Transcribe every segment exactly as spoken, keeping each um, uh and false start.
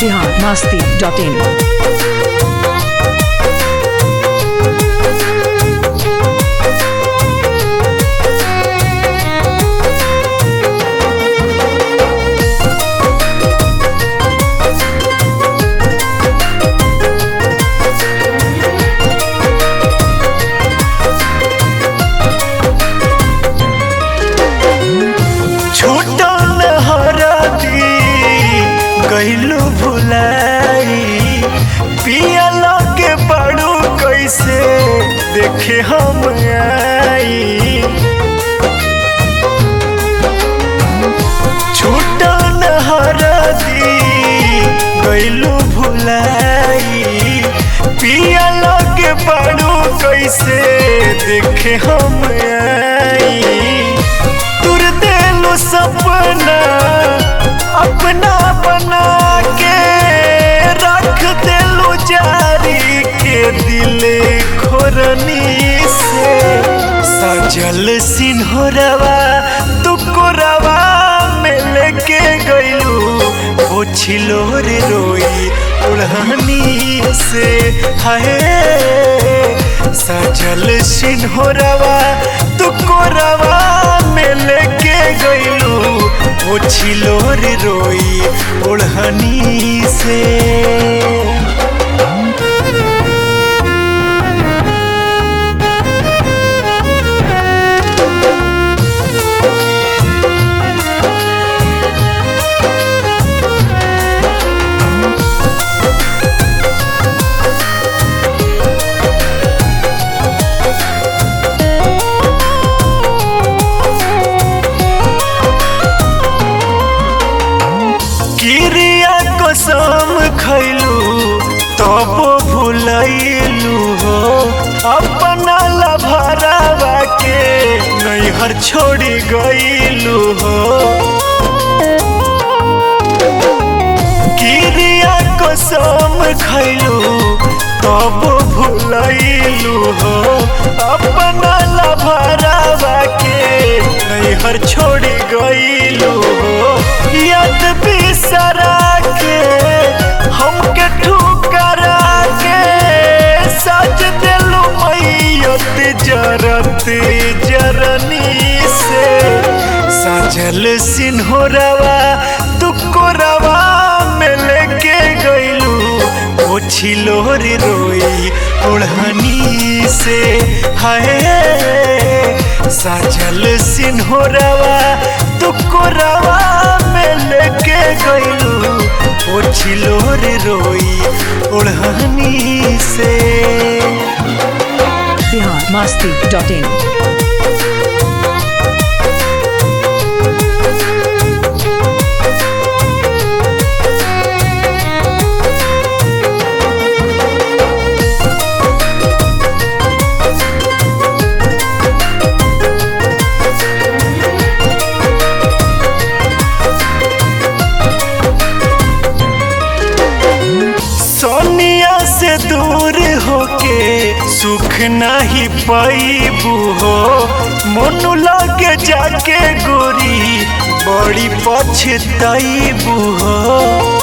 Bihar Masti dot इन। गइलू भुलाई पिया लगे बड़ू कैसे देखे हम आई छूटल हरदी गइलू भुलाई पिया लगे बड़ू कैसे देखे हम आई तुर देलू सपना अपना बना के रख देलू जारी के दिले खोरनी से सजल सिन्होरवा तुकोरवा में लेके गइलू पोछिलो रे रोई उड़हनी से हाय सजल सिन्होरवा तुकोरवा में लेके गइलू पोछिलो रे रोई ओढ़नी से। कसम खैलू तब भूलैलू हो अपना लभरावा के नैहर छोड़ी गइलू हो किरिया कसम खैलू तब भूलैलू हो अपना लभरावा के नैहर छोड़ी गइलू हो याद बिसरा हमके ठुकरा के सज दिलू मैयत जरत जरनी से सजल सिन्होरवा तुकोरवा में लेके गइलू पोछिलो रे रोई ओढ़नी से हाय सजल सिन्होरवा तुकोरवा में लेके गइलू पोछिलो रे रोई ओढ़नी से। Bihar Masti dot in. दूर होके सुख नहीं पाईबू हो मोनू लगे जाके गोरी बड़ी पछताईबू हो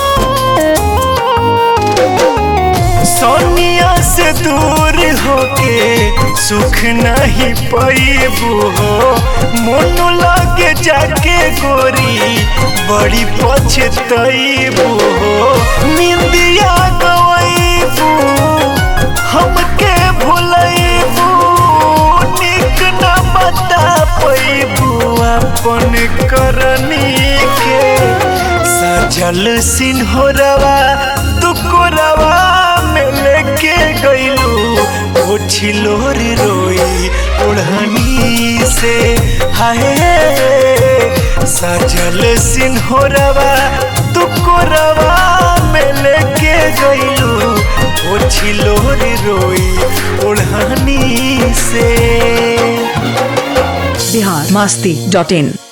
सोनिया से दूर होके सुख नहीं पाईबू हो मोनू लगे जाके गोरी बड़ी पछताईबू हो निंदिया गवाईबू हमके भुलैबू निक न बता पैबू अपन करनी के सजल सिन्होरवा तुकोरवा में लेके गइलू पोछिलो रे रोई ओढ़नी से हाय सजल सिन्होरवा तुकोरवा में लेके गइलू पोछिलो रे रोई ओढ़नी से। बिहार मस्ती डॉट इन।